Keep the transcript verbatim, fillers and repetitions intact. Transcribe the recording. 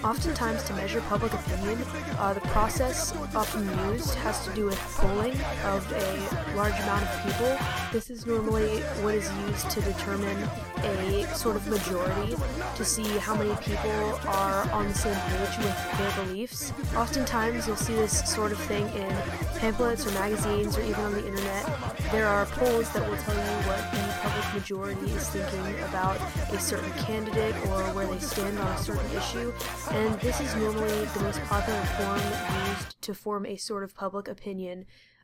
Oftentimes, to measure public opinion, uh, the process often used has to do with polling of a large amount of people. This is normally what is used to determine a sort of majority, to see how many people are on the same page with their beliefs. Oftentimes, you'll see this sort of thing in pamphlets or magazines or even on the internet. There are polls that will tell you what the public majority is thinking about a certain candidate or where they stand on a certain issue, and this is normally the most popular form used to form a sort of public opinion